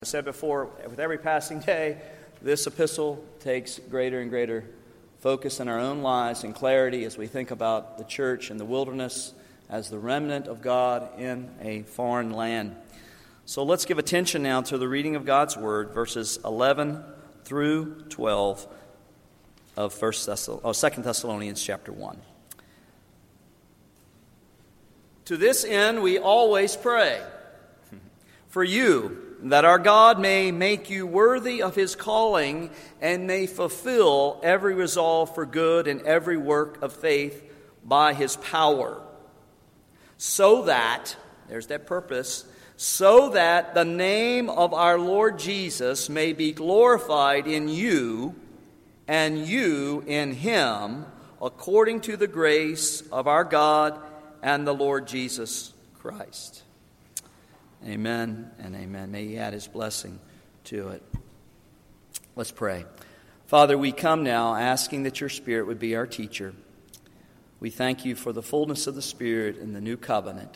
I said before, with every passing day, this epistle takes greater and greater focus in our own lives and clarity as we think about the church in the wilderness as the remnant of God in a foreign land. So let's give attention now to the reading of God's Word, verses 11 through 12 of 2 Thessalonians chapter 1. To this end we always pray for you, that our God may make you worthy of His calling and may fulfill every resolve for good and every work of faith by His power. So that, there's that purpose, so that the name of our Lord Jesus may be glorified in you and you in Him, according to the grace of our God and the Lord Jesus Christ. Amen and amen. May He add His blessing to it. Let's pray. Father, we come now asking that Your Spirit would be our teacher. We thank You for the fullness of the Spirit in the new covenant.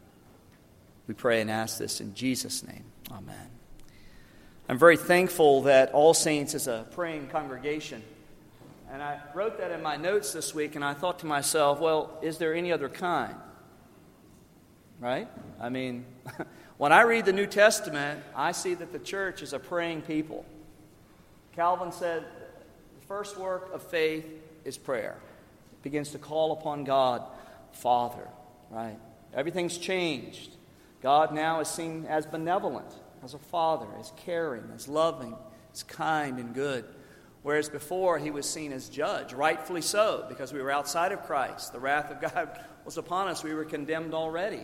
We pray and ask this in Jesus' name. Amen. I'm very thankful that All Saints is a praying congregation. And I wrote that in my notes this week, and I thought to myself, well, is there any other kind? Right? I mean, when I read the New Testament, I see that the church is a praying people. Calvin said the first work of faith is prayer. It begins to call upon God, Father, right? Everything's changed. God now is seen as benevolent, as a father, as caring, as loving, as kind and good. Whereas before he was seen as judge, rightfully so, because we were outside of Christ. The wrath of God was upon us. We were condemned already.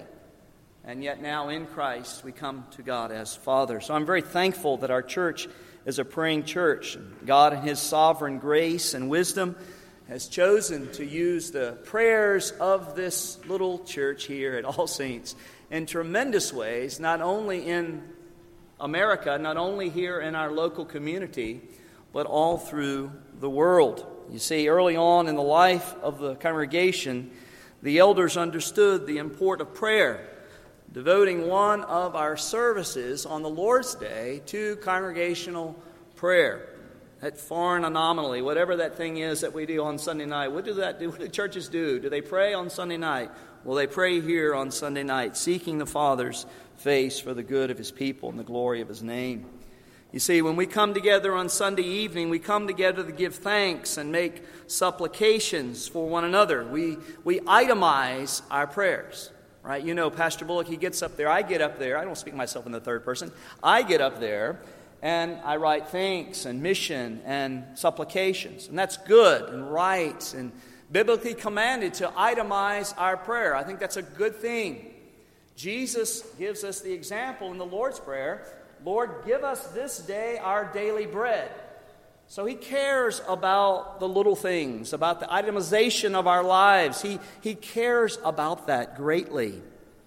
And yet now in Christ we come to God as Father. So I'm very thankful that our church is a praying church. God in His sovereign grace and wisdom has chosen to use the prayers of this little church here at All Saints in tremendous ways, not only in America, not only here in our local community, but all through the world. You see, early on in the life of the congregation, the elders understood the import of prayer, devoting one of our services on the Lord's Day to congregational prayer. That foreign anomaly, whatever that thing is that we do on Sunday night, what do the churches do? Do they pray on Sunday night? Well, they pray here on Sunday night, seeking the Father's face for the good of His people and the glory of His name. You see, when we come together on Sunday evening, we come together to give thanks and make supplications for one another. We itemize our prayers. Right? You know, Pastor Bullock, he gets up there. I get up there. I don't speak myself in the third person. I get up there and I write thanks and mission and supplications. And that's good and right and biblically commanded to itemize our prayer. I think that's a good thing. Jesus gives us the example in the Lord's Prayer. Lord, give us this day our daily bread. So He cares about the little things, about the itemization of our lives. He cares about that greatly.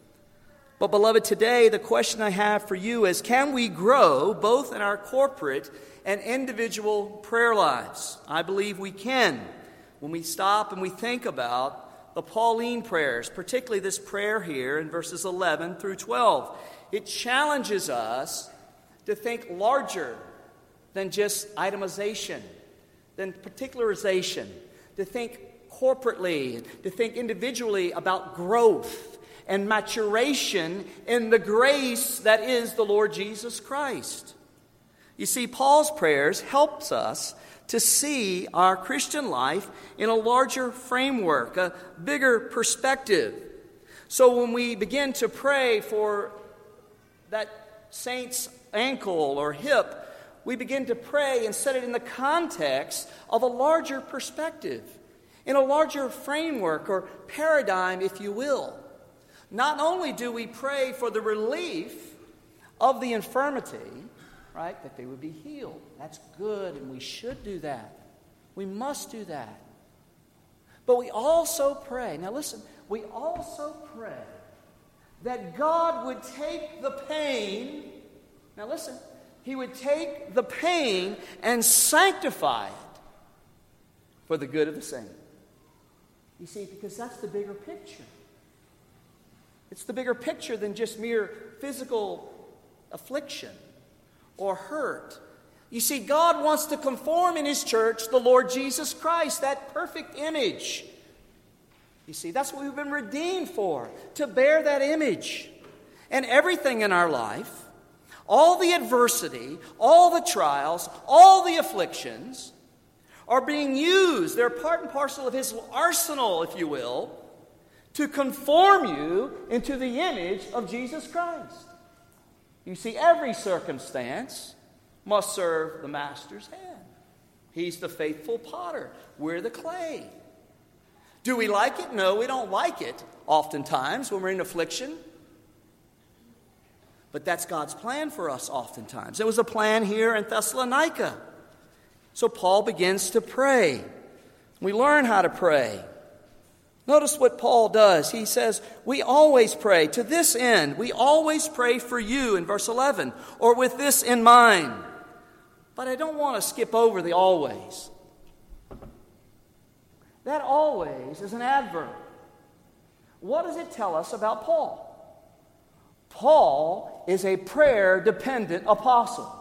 But beloved, today the question I have for you is, can we grow both in our corporate and individual prayer lives? I believe we can when we stop and we think about the Pauline prayers, particularly this prayer here in verses 11 through 12. It challenges us to think larger than just itemization, than particularization, to think corporately, to think individually about growth and maturation in the grace that is the Lord Jesus Christ. You see, Paul's prayers helps us to see our Christian life in a larger framework, a bigger perspective. So when we begin to pray for that saint's ankle or hip, we begin to pray and set it in the context of a larger perspective, in a larger framework or paradigm, if you will. Not only do we pray for the relief of the infirmity, right, that they would be healed. That's good, and we should do that. We must do that. But we also pray, now listen, we also pray that God would take the pain, now listen, He would take the pain and sanctify it for the good of the saint. You see, because that's the bigger picture. It's the bigger picture than just mere physical affliction. or hurt. You see, God wants to conform in His church the Lord Jesus Christ, that perfect image. You see, that's what we've been redeemed for, to bear that image. And everything in our life, all the adversity, all the trials, all the afflictions are being used. They're part and parcel of His arsenal, if you will, to conform you into the image of Jesus Christ. You see, every circumstance must serve the Master's hand. He's the faithful potter. We're the clay. Do we like it? No, we don't like it oftentimes when we're in affliction. But that's God's plan for us oftentimes. It was a plan here in Thessalonica. So Paul begins to pray. We learn how to pray. Notice what Paul does. He says, we always pray. To this end, we always pray for you in verse 11, or with this in mind. But I don't want to skip over the always. That always is an adverb. What does it tell us about Paul? Paul is a prayer-dependent apostle.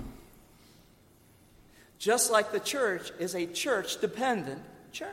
Just like the church is a church-dependent church.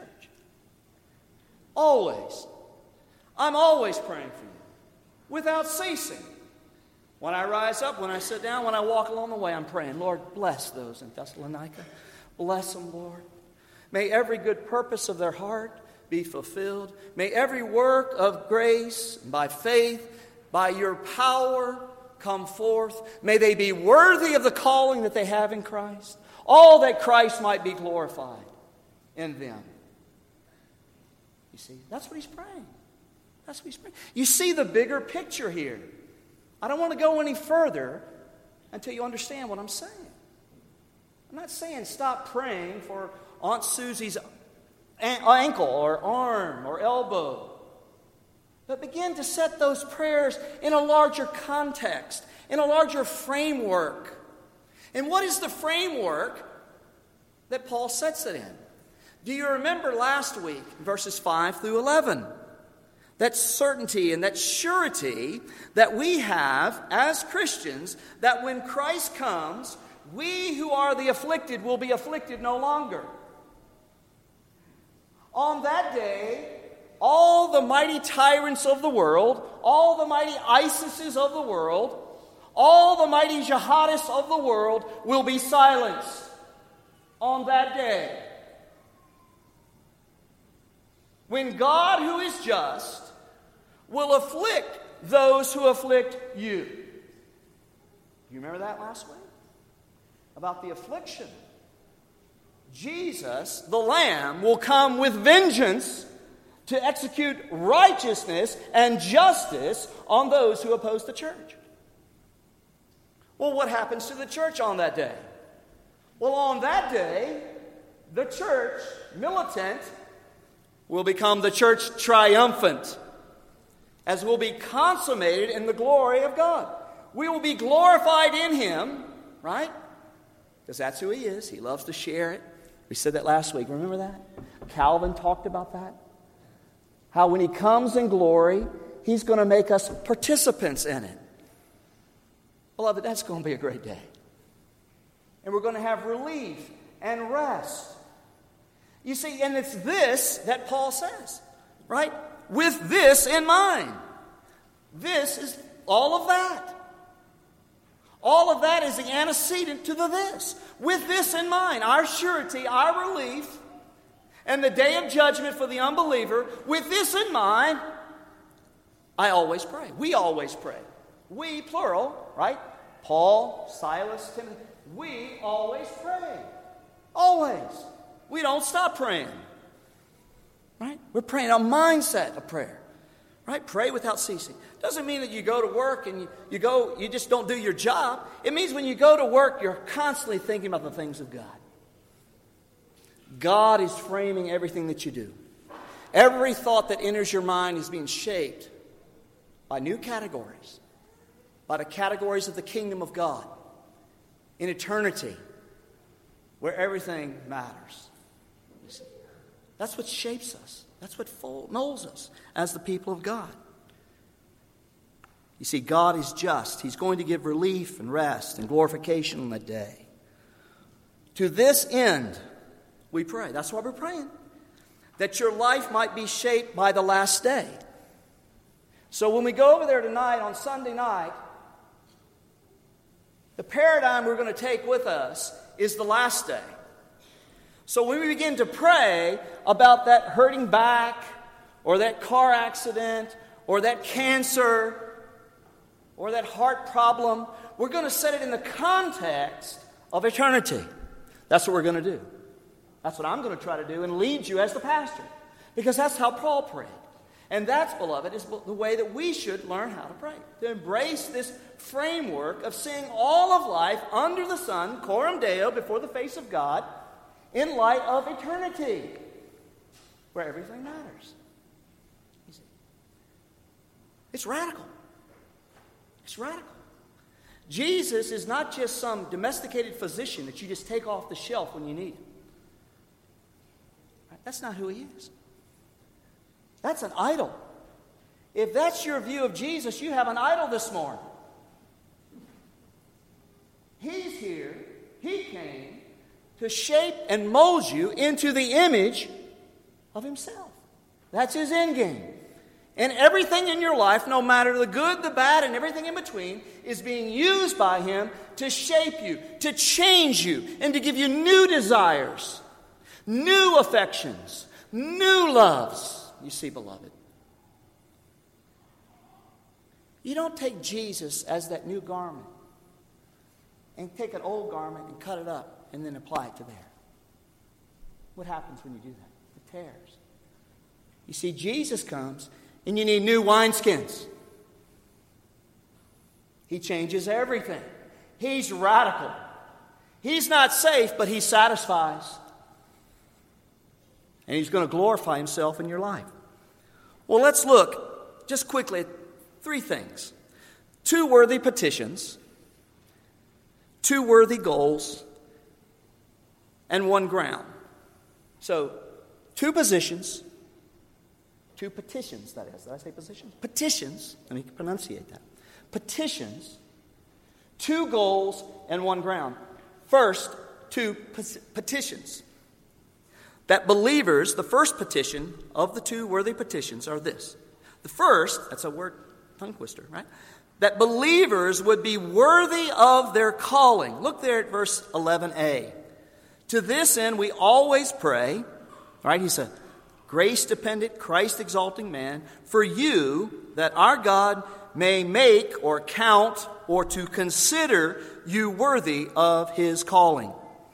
Always. I'm always praying for you, without ceasing. When I rise up, when I sit down, when I walk along the way, I'm praying, Lord, bless those in Thessalonica. Bless them, Lord. May every good purpose of their heart be fulfilled. May every work of grace, by faith, by your power, come forth. May they be worthy of the calling that they have in Christ. All that Christ might be glorified in them. You see, that's what he's praying. That's what he's praying. You see the bigger picture here. I don't want to go any further until you understand what I'm saying. I'm not saying stop praying for Aunt Susie's ankle or arm or elbow. But begin to set those prayers in a larger context, in a larger framework. And what is the framework that Paul sets it in? Do you remember last week, verses 5 through 11? That certainty and that surety that we have as Christians, that when Christ comes, we who are the afflicted will be afflicted no longer. On that day, all the mighty tyrants of the world, all the mighty ISISes of the world, all the mighty jihadists of the world will be silenced on that day. When God, who is just, will afflict those who afflict you. You remember that last week? About the affliction. Jesus, the Lamb, will come with vengeance to execute righteousness and justice on those who oppose the church. Well, what happens to the church on that day? Well, on that day, the church, militant, will become the church triumphant, as will be consummated in the glory of God. We will be glorified in Him, right? Because that's who He is. He loves to share it. We said that last week. Remember that? Calvin talked about that. How when He comes in glory, He's going to make us participants in it. Beloved, that's going to be a great day. And we're going to have relief and rest. You see, and it's this that Paul says, right? With this in mind. This is all of that. All of that is the antecedent to the this. With this in mind, our surety, our relief, and the day of judgment for the unbeliever, with this in mind, I always pray. We always pray. We, plural, right? Paul, Silas, Timothy. We always pray. Always. We don't stop praying. Right? We're praying a mindset of prayer. Right? Pray without ceasing. Doesn't mean that you go to work and you just don't do your job. It means when you go to work, you're constantly thinking about the things of God. God is framing everything that you do. Every thought that enters your mind is being shaped by new categories, by the categories of the kingdom of God in eternity, where everything matters. That's what shapes us. That's what molds us as the people of God. You see, God is just. He's going to give relief and rest and glorification on that day. To this end, we pray. That's why we're praying. That your life might be shaped by the last day. So when we go over there tonight on Sunday night, the paradigm we're going to take with us is the last day. So when we begin to pray about that hurting back, or that car accident, or that cancer, or that heart problem, we're going to set it in the context of eternity. That's what we're going to do. That's what I'm going to try to do and lead you as the pastor. Because that's how Paul prayed. And that's, beloved, is the way that we should learn how to pray. To embrace this framework of seeing all of life under the sun, coram Deo, before the face of God, in light of eternity, where everything matters. You see? It's radical. It's radical. Jesus is not just some domesticated physician that you just take off the shelf when you need him. Right? That's not who he is. That's an idol. If that's your view of Jesus, you have an idol this morning. He's here. He came to shape and mold you into the image of himself. That's his end game. And everything in your life, no matter the good, the bad, and everything in between, is being used by him to shape you, to change you, and to give you new desires, new affections, new loves. You see, beloved, you don't take Jesus as that new garment and take an old garment and cut it up and then apply it to there. What happens when you do that? It tears. You see, Jesus comes and you need new wineskins. He changes everything. He's radical. He's not safe, but he satisfies. And he's going to glorify himself in your life. Well, let's look just quickly at three things. 2 worthy petitions, 2 worthy goals, and 1 ground. So, 2 positions, 2 petitions, that is. Did I say positions? Petitions. Let me pronunciate that. Petitions, 2 goals, and 1 ground. First, 2 petitions. That believers, the first petition of the 2 worthy petitions are this. The first, that's a word, tongue twister, right? That believers would be worthy of their calling. Look there at verse 11a. To this end we always pray, right? He's a grace-dependent, Christ-exalting man, for you, that our God may make or count or to consider you worthy of his calling.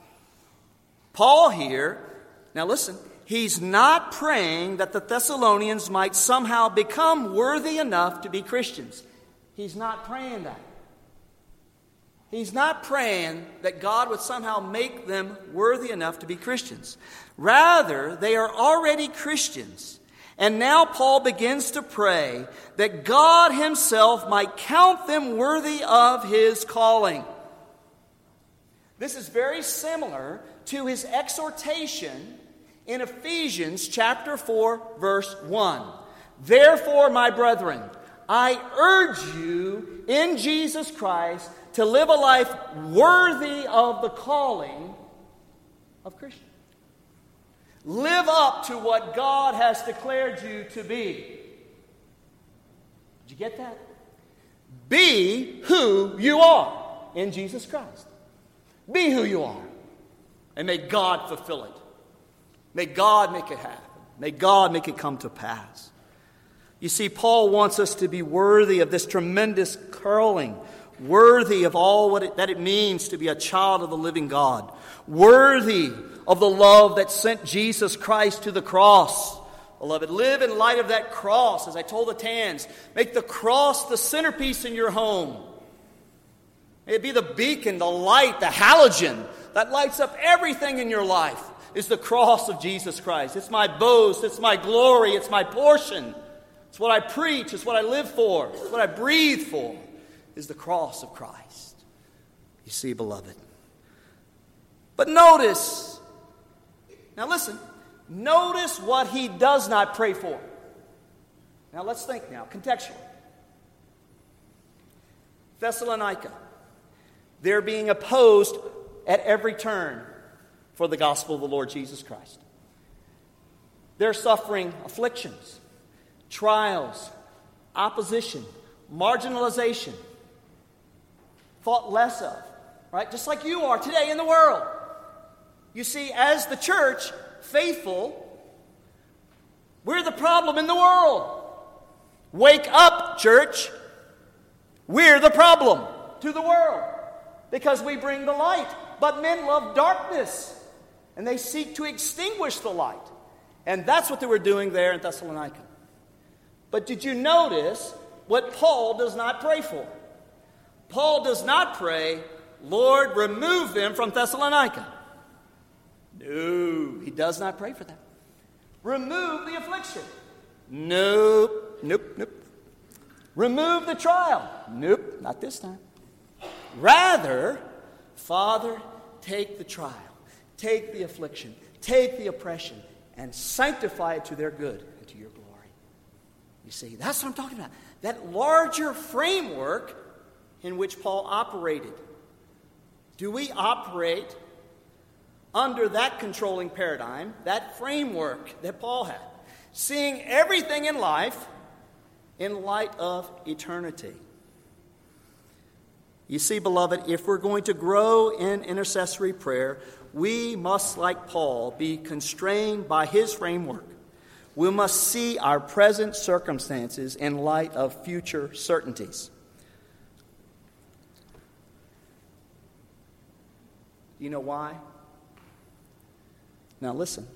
Paul here, now listen, he's not praying that the Thessalonians might somehow become worthy enough to be Christians. He's not praying that. He's not praying that God would somehow make them worthy enough to be Christians. Rather, they are already Christians. And now Paul begins to pray that God himself might count them worthy of his calling. This is very similar to his exhortation in Ephesians chapter 4, verse 1. Therefore, my brethren, I urge you in Jesus Christ to live a life worthy of the calling of Christian. Live up to what God has declared you to be. Did you get that? Be who you are in Jesus Christ. Be who you are. And may God fulfill it. May God make it happen. May God make it come to pass. You see, Paul wants us to be worthy of this tremendous calling, worthy of all that it means to be a child of the living God, worthy of the love that sent Jesus Christ to the cross. Beloved, live in light of that cross. As I told the Tans, make the cross the centerpiece in your home. May it be the beacon, the light, the halogen that lights up everything in your life. Is the cross of Jesus Christ. It's my boast, it's my glory, it's my portion. It's what I preach, it's what I live for, it's what I breathe for, is the cross of Christ. You see, beloved. But notice, now listen, notice what he does not pray for. Now let's think now, contextually. Thessalonica. They're being opposed at every turn for the gospel of the Lord Jesus Christ. They're suffering afflictions, trials, opposition, marginalization, thought less of, right? Just like you are today in the world. You see, as the church, faithful, we're the problem in the world. Wake up, church. We're the problem to the world because we bring the light. But men love darkness, and they seek to extinguish the light. And that's what they were doing there in Thessalonica. But did you notice what Paul does not pray for? Paul does not pray, Lord, remove them from Thessalonica. No, he does not pray for that. Remove the affliction. Nope. Remove the trial. Nope, not this time. Rather, Father, take the trial, take the affliction, take the oppression, and sanctify it to their good and to your glory. You see, that's what I'm talking about. That larger framework in which Paul operated. Do we operate under that controlling paradigm, that framework that Paul had? Seeing everything in life in light of eternity. You see, beloved, if we're going to grow in intercessory prayer, we must, like Paul, be constrained by his framework. We must see our present circumstances in light of future certainties. Do you know why? Now listen.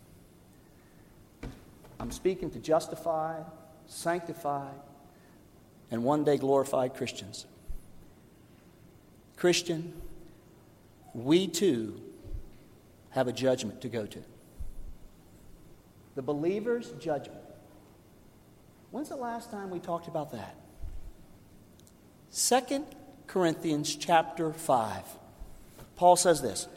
I'm speaking to justified, sanctified, and one day glorified Christians. Christian, we too have a judgment to go to. The believer's judgment. When's the last time we talked about that? 2 Corinthians chapter 5. Paul says this,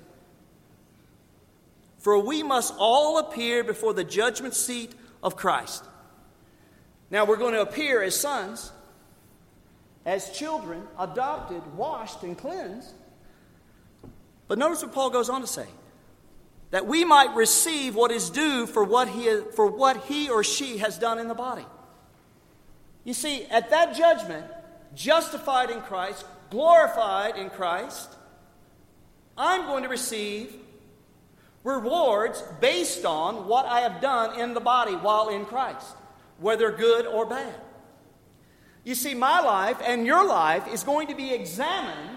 "For we must all appear before the judgment seat of Christ." Now we're going to appear as sons, as children, adopted, washed, and cleansed. But notice what Paul goes on to say. That we might receive what is due for what he or she has done in the body. You see, at that judgment, justified in Christ, glorified in Christ, I'm going to receive rewards based on what I have done in the body while in Christ, whether good or bad. You see, my life and your life is going to be examined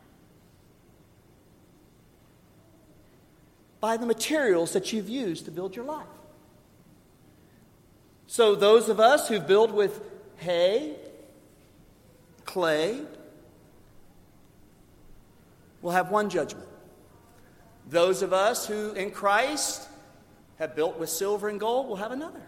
by the materials that you've used to build your life. So those of us who build with hay, clay, will have one judgment. Those of us who in Christ have built with silver and gold will have another.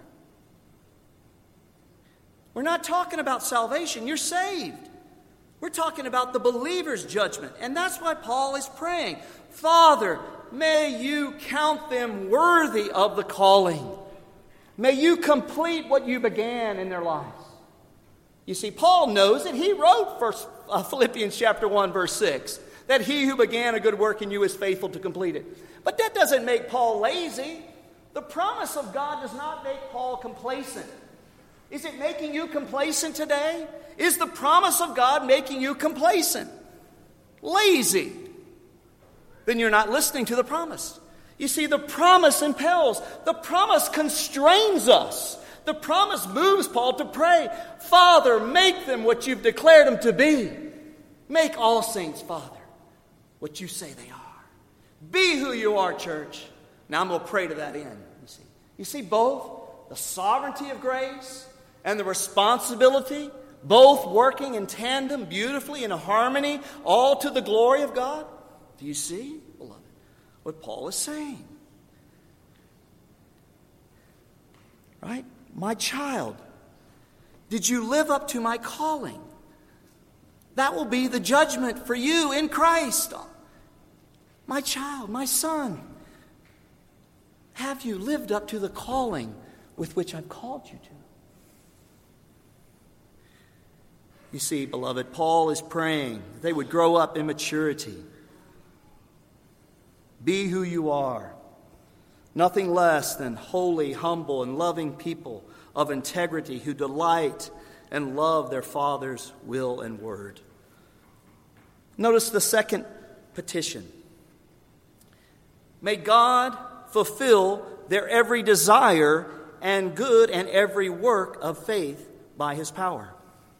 We're not talking about salvation. You're saved. We're talking about the believer's judgment. And that's why Paul is praying, Father, may you count them worthy of the calling. May you complete what you began in their lives. You see, Paul knows it. He wrote Philippians chapter 1, verse 6, that he who began a good work in you is faithful to complete it. But that doesn't make Paul lazy. The promise of God does not make Paul complacent. Is it making you complacent today? Is the promise of God making you complacent? Lazy? Then you're not listening to the promise. You see, the promise impels. The promise constrains us. The promise moves Paul to pray, Father, make them what you've declared them to be. Make all saints, Father, what you say they are. Be who you are, church. Now I'm going to pray to that end. You see both the sovereignty of grace and the responsibility, both working in tandem, beautifully in harmony, all to the glory of God. Do you see, beloved, what Paul is saying? Right? My child, did you live up to my calling? That will be the judgment for you in Christ. My child, my son, have you lived up to the calling with which I've called you to? You see, beloved, Paul is praying that they would grow up in maturity. Be who you are. Nothing less than holy, humble, and loving people of integrity who delight and love their Father's will and word. Notice the second petition. May God fulfill their every desire and good and every work of faith by His power.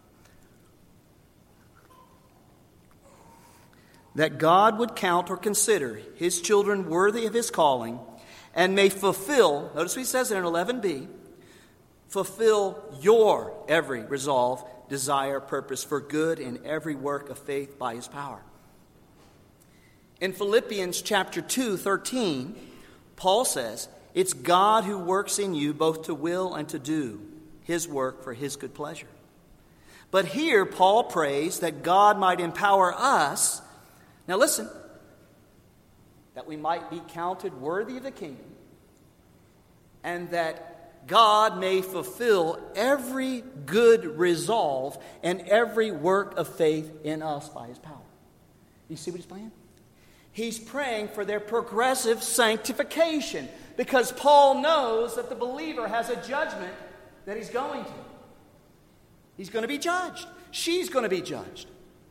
That God would count or consider His children worthy of His calling and may fulfill, notice what He says there in 11b, fulfill your every resolve, desire, purpose for good in every work of faith by His power. In Philippians chapter 2:13, Paul says, it's God who works in you both to will and to do His work for His good pleasure. But here Paul prays that God might empower us, now listen, that we might be counted worthy of the kingdom, and that God may fulfill every good resolve and every work of faith in us by His power. You see what he's praying? He's praying for their progressive sanctification, because Paul knows that the believer has a judgment that he's going to. He's going to be judged. She's going to be judged.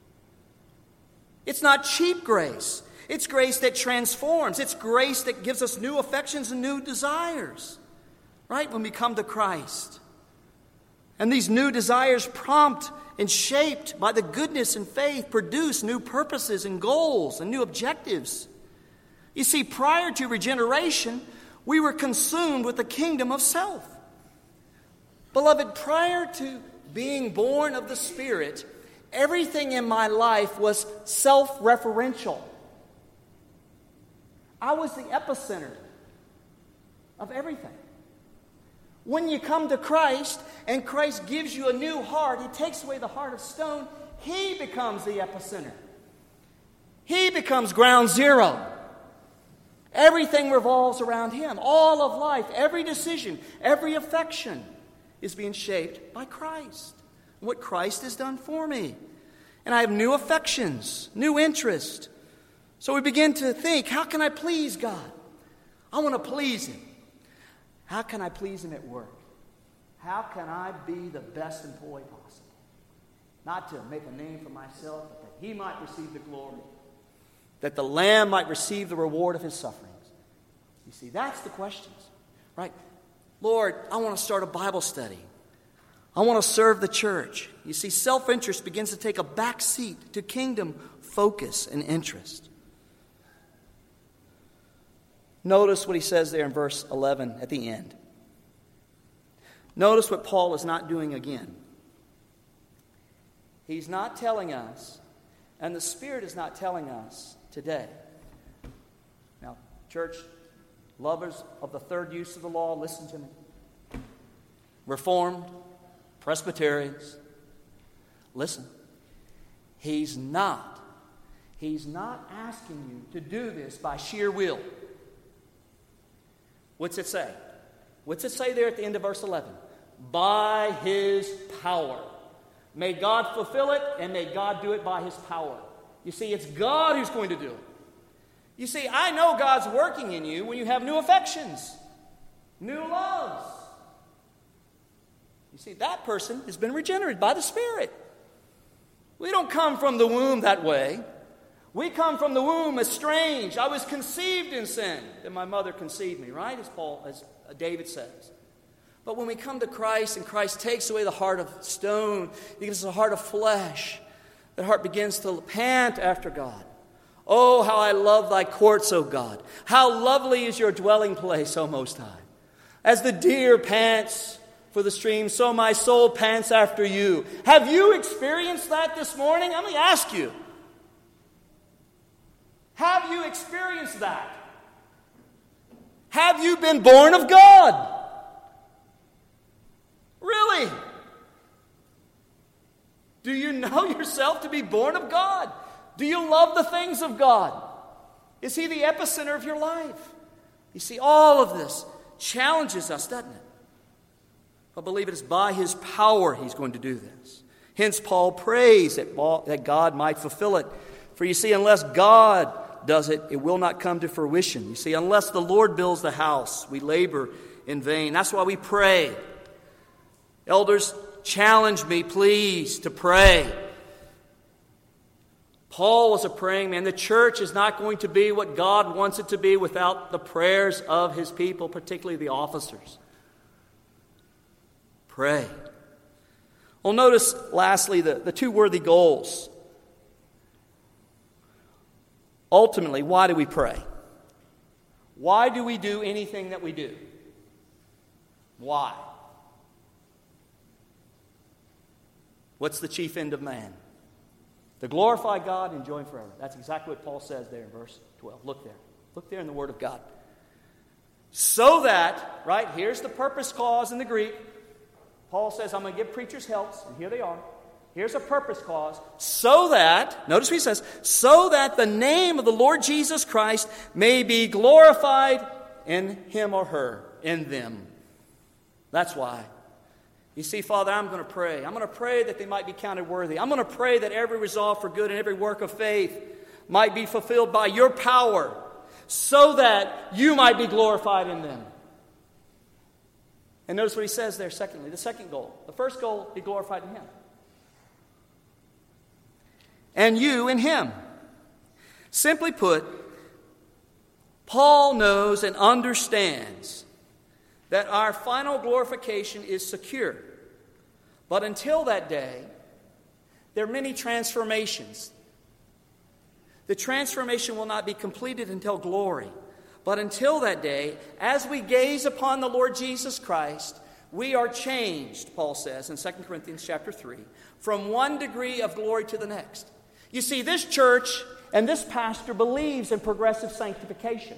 It's not cheap grace. It's grace that transforms. It's grace that gives us new affections and new desires, right, when we come to Christ. And these new desires, prompt and shaped by the goodness and faith, produce new purposes and goals and new objectives. You see, prior to regeneration, we were consumed with the kingdom of self. Beloved, prior to being born of the Spirit, everything in my life was self-referential. I was the epicenter of everything. When you come to Christ and Christ gives you a new heart, He takes away the heart of stone, He becomes the epicenter. He becomes ground zero. Everything revolves around Him. All of life, every decision, every affection is being shaped by Christ. What Christ has done for me. And I have new affections, new interest. So we begin to think, how can I please God? I want to please Him. How can I please Him at work? How can I be the best employee possible? Not to make a name for myself, but that He might receive the glory. That the Lamb might receive the reward of His sufferings. You see, that's the questions, right? Lord, I want to start a Bible study. I want to serve the church. You see, self-interest begins to take a back seat to kingdom focus and interest. Notice what he says there in verse 11 at the end. Notice what Paul is not doing again. He's not telling us, and the Spirit is not telling us today. Now, church, lovers of the third use of the law, listen to me. Reformed, Presbyterians, listen. He's not asking you to do this by sheer will. What's it say? What's it say there at the end of verse 11? By His power. May God fulfill it, and may God do it by His power. You see, it's God who's going to do it. You see, I know God's working in you when you have new affections, new loves. You see, that person has been regenerated by the Spirit. We don't come from the womb that way. We come from the womb estranged. I was conceived in sin. Then my mother conceived me, right? As David says. But when we come to Christ and Christ takes away the heart of stone, He gives us a heart of flesh. That heart begins to pant after God. Oh, how I love Thy courts, O God. How lovely is Your dwelling place, O Most High. As the deer pants for the stream, so my soul pants after You. Have you experienced that this morning? Let me ask you. Have you experienced that? Have you been born of God? Really? Do you know yourself to be born of God? Do you love the things of God? Is He the epicenter of your life? You see, all of this challenges us, doesn't it? But believe it is by His power He's going to do this. Hence Paul prays that God might fulfill it. For you see, unless God does it, it will not come to fruition. You see, unless the Lord builds the house, we labor in vain. That's why we pray. Elders, challenge me, please, to pray. Paul was a praying man. The church is not going to be what God wants it to be without the prayers of His people, particularly the officers. Pray. Well, notice, lastly, the two worthy goals. Ultimately, why do we pray? Why do we do anything that we do? Why? What's the chief end of man? To glorify God and enjoy Him forever. That's exactly what Paul says there in verse 12. Look there. Look there in the Word of God. So that, right, here's the purpose clause in the Greek. Paul says, I'm going to give preachers helps, and here they are. Here's a purpose clause. So that, notice what he says, so that the name of the Lord Jesus Christ may be glorified in him or her, in them. That's why. You see, Father, I'm going to pray. I'm going to pray that they might be counted worthy. I'm going to pray that every resolve for good and every work of faith might be fulfilled by your power, so that you might be glorified in them. And notice what he says there, secondly, the second goal. The first goal, be glorified in Him. And you in Him. Simply put, Paul knows and understands that our final glorification is secure. But until that day, there are many transformations. The transformation will not be completed until glory. But until that day, as we gaze upon the Lord Jesus Christ, we are changed, Paul says in 2 Corinthians chapter 3, from one degree of glory to the next. You see, this church and this pastor believes in progressive sanctification.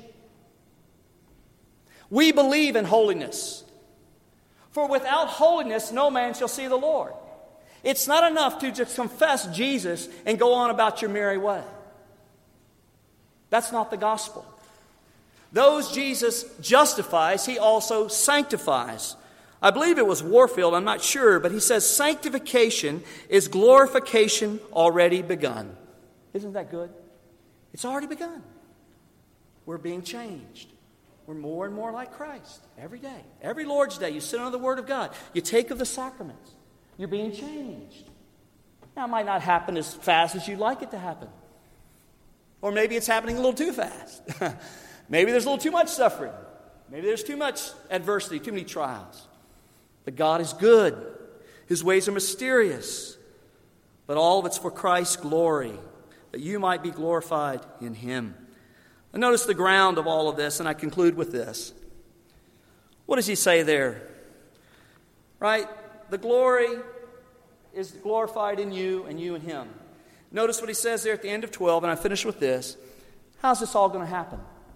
We believe in holiness. For without holiness, no man shall see the Lord. It's not enough to just confess Jesus and go on about your merry way. That's not the gospel. Those Jesus justifies, He also sanctifies. I believe it was Warfield, I'm not sure, but he says sanctification is glorification already begun. Isn't that good? It's already begun. We're being changed. We're more and more like Christ every day. Every Lord's Day, you sit under the Word of God. You take of the sacraments. You're being changed. Now, it might not happen as fast as you'd like it to happen. Or maybe it's happening a little too fast. Maybe there's a little too much suffering. Maybe there's too much adversity, too many trials. But God is good. His ways are mysterious. But all of it's for Christ's glory, that you might be glorified in Him. And notice the ground of all of this, and I conclude with this. What does he say there? Right? The glory is glorified in you and you in Him. Notice what he says there at the end of 12, and I finish with this. How's this all going to happen?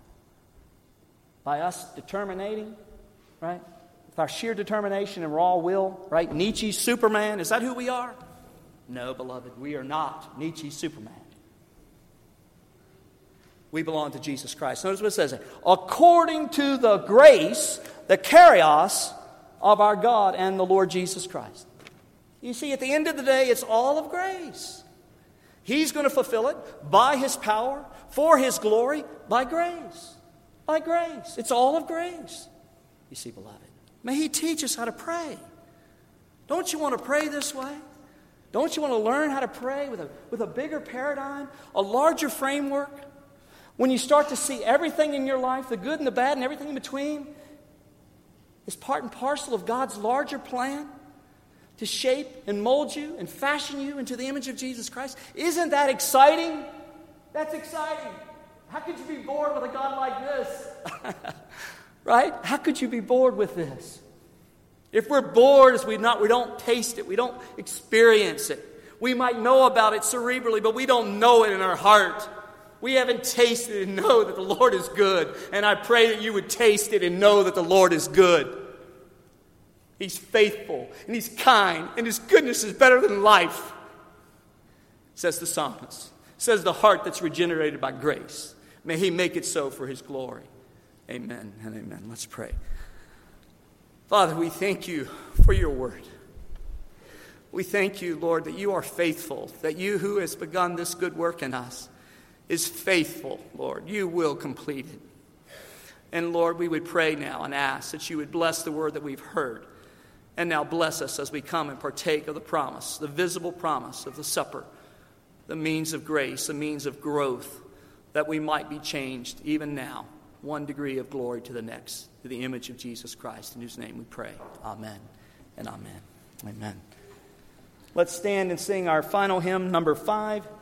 By us determinating, right? With our sheer determination and raw will, right? Nietzsche's Superman, is that who we are? No, beloved, we are not Nietzsche's Superman. We belong to Jesus Christ. Notice what it says there. According to the grace, the charisma of our God and the Lord Jesus Christ. You see, at the end of the day, it's all of grace. He's going to fulfill it by His power, for His glory, by grace. By grace. It's all of grace. You see, beloved, may He teach us how to pray. Don't you want to pray this way? Don't you want to learn how to pray with a bigger paradigm, a larger framework? When you start to see everything in your life, the good and the bad and everything in between, is part and parcel of God's larger plan to shape and mold you and fashion you into the image of Jesus Christ. Isn't that exciting? That's exciting. How could you be bored with a God like this? Right? How could you be bored with this? If we're bored, we don't taste it. We don't experience it. We might know about it cerebrally, but we don't know it in our heart. We haven't tasted and know that the Lord is good. And I pray that you would taste it and know that the Lord is good. He's faithful and He's kind and His goodness is better than life, says the psalmist. Says the heart that's regenerated by grace. May He make it so for His glory. Amen and amen. Let's pray. Father, we thank You for Your word. We thank you, Lord, that you are faithful, that you who has begun this good work in us is faithful, Lord. You will complete it. And Lord, we would pray now and ask that you would bless the word that we've heard. And now bless us as we come and partake of the promise, the visible promise of the supper, the means of grace, the means of growth, that we might be changed even now, one degree of glory to the next, to the image of Jesus Christ, in whose name we pray. Amen and amen. Amen. Let's stand and sing our final hymn, number 5.